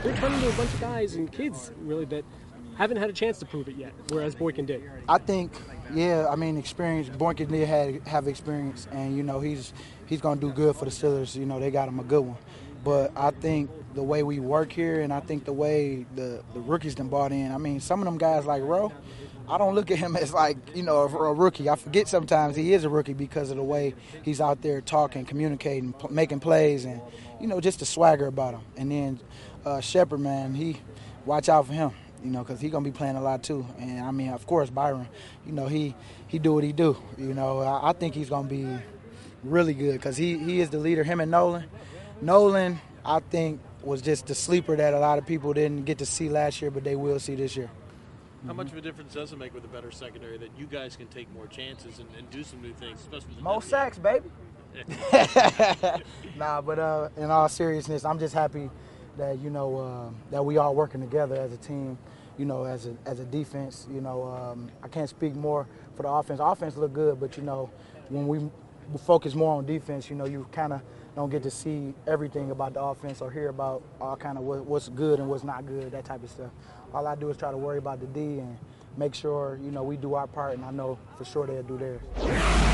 we're turning into a bunch of guys and kids really that haven't had a chance to prove it yet, whereas Boykin did. I think, yeah, I mean, experience. Boykin did have experience, and he's gonna do good for the Steelers. They got him a good one. But I think the way we work here, and I think the way the rookies done bought in. I mean, some of them guys like Rowe, I don't look at him as like a rookie. I forget sometimes he is a rookie because of the way he's out there talking, communicating, making plays, and just the swagger about him. And then Shepard, man, watch out for him. Because he's going to be playing a lot too. And, I mean, of course, Byron, he do what he do. I think he's going to be really good because he is the leader, him and Nolan. Nolan, I think, was just the sleeper that a lot of people didn't get to see last year, but they will see this year. How much of a difference does it make with a better secondary that you guys can take more chances and do some new things, especially with More sacks, baby. Nah, but in all seriousness, I'm just happy that that we all working together as a team. As a defense. I can't speak more for the offense. Offense look good, but when we focus more on defense, you kind of don't get to see everything about the offense or hear about all kind of what's good and what's not good, that type of stuff. All I do is try to worry about the D and make sure we do our part, and I know for sure they'll do theirs.